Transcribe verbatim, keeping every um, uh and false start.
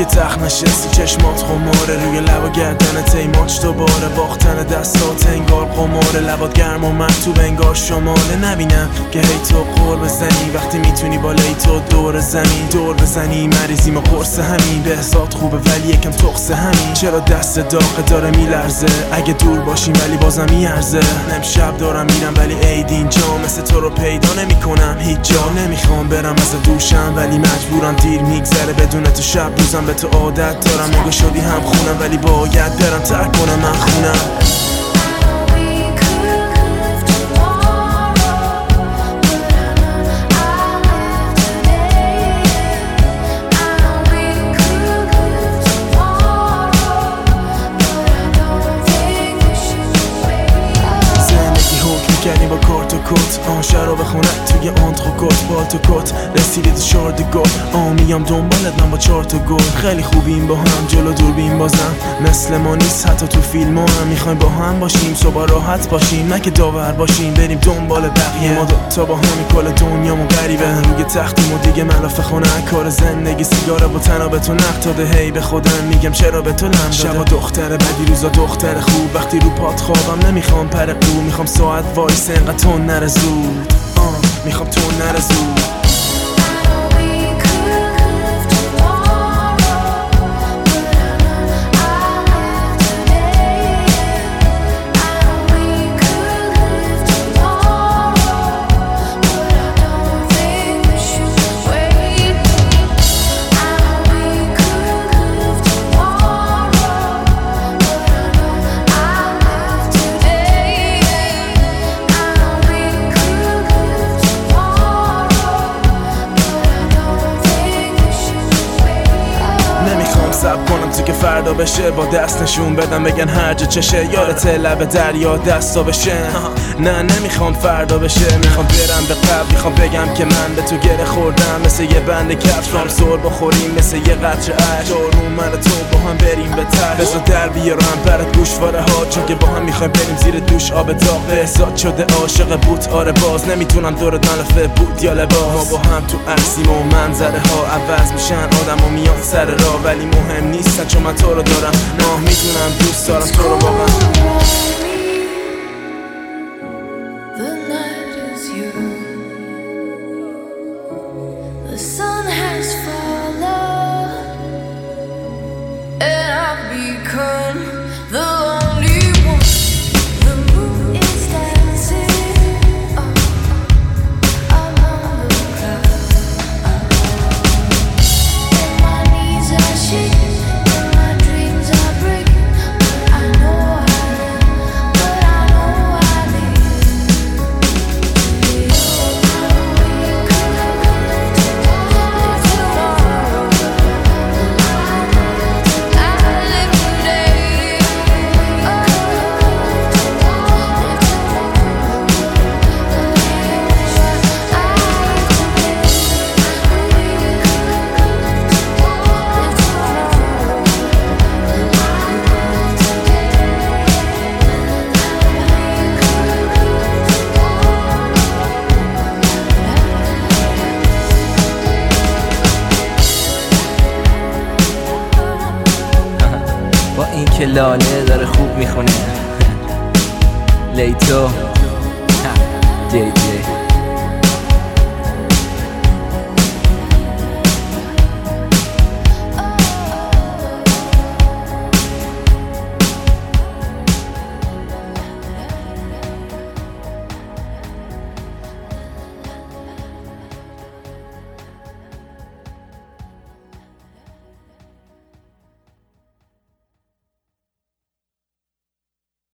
تخت نشستی چشمات خماره، روی لب و گردنت ای ماچ دوباره باختن دستات انگار قماره، لبات گرم و مرطوب انگار شماله. نبینم که هی تو قور بزنی وقتی میتونی بالای تو دور زمین دور بزنی. مریضیم و قرص همین بهزاد خوبه ولی یکم تقصه همین. چرا دست داغه داره میلرزه اگه دور باشیم ولی بازم میارزه. امشب دارم میرم ولی عید اینجا، مثل تو رو پیدا نمی کنم هیچ جا. نمیخوام برم از دوشم ولی مجبورم، دیر میگذره بدون تو شب روزم به تو عادت دارم. نگاه شدی هم خونم ولی باید برم ترک کنم من خونم. کردیم با کارت و کت، آن شراب خونه توی آنتروکوت. با تو کت رسیدی تو شارد گل، آن میام دنبالت من با چهار تا گل. خیلی خوبیم با هم جلو دوربین بازم، مثل ما نیست حتی تو فیلم هم. میخوایم با هم باشیم صبح راحت باشیم، نه که داور باشیم بریم دنبال بقیه. ما دوتا با همی کل دنیامون غریبه، روی تختیم و دیگه ملافه خونه کار زندگی. سیگاره با تناب تو نقطاده، هی به خودم میگم چرا به تو لم داده. شبا دختر بدی روزا دختر خوب، وقتی رو پات خوابم نمیخوام پر قو. میخوام ساعت وایس انقدر تو نره زود، آه میخوام تو نره زود. سب کنم تو که فردا بشه، با دست نشون بدم بگن هر جا چشه. یادت لب دریا دستا بشه، نه نمیخوام فردا بشه. میخوام برم به قبل، میخوام بگم که من به تو گره خوردم، مثل یه بند کفش رام سر بخوریم، مثل یه قطره عشق دارون من تو با هم بریم به تش. بذار در بیارم برات گوشواره ها، چون که با هم میخوایم بریم زیر دوش آب داغ. بهزاد شده عاشق بوت، آره باز نمیتونم دورت ملافه بود یا لباس. ما با هم تو عکسیم و منظره ها عوض میشن، آدم و میان سر راه ولی مهم نیستن چون من تو رو دارم. نه میدونم دوست دارم تو رو واقعا. این که لاله داره خوب میخونه لیتو جی جی